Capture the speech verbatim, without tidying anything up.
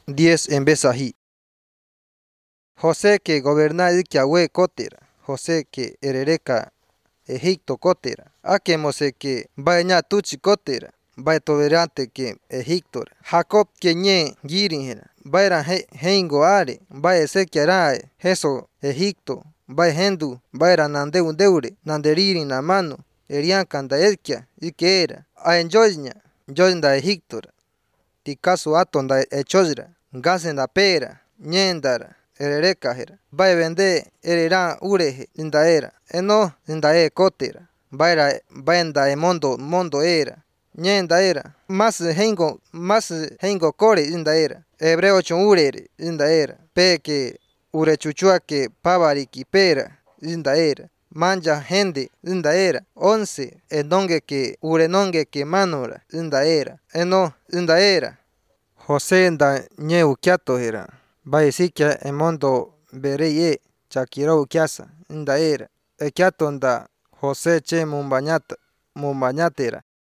diez en Besají. José que gobernaba Yahweh cotera, José que herereca Egipto cotera, ake mose que vaya tuchi cotera, vaya tolerante que Egipto, Jacob que ñe girinjera, vaya heingo are, vaya se que arae, eso Egipto, vaya hendu, vaya nande undeure, nanderiri na mano, erian kanda elkia, y que era, a enjoyña, joinda Egipto, tikasu atonda echojra, gasen da pera, ñendara, ererekajera, vaya vende, erera ureje, indaera, eno, indae cotera, vaya venda e mondo, mondo era, ñenda era, más hengo, más hengo core indaera, hebreo chon urere, indaera, pe que ure chuchua que pavariki pera, indaera, manja gente, indaera, once, enonge que urenonge que manora, indaera, eno, indaera. José nda ñe ukiato era, vaya sikia en mondo bereye, chakiro ukiasa, indaera, ekiato nda José che mumbañata, mumbañatera.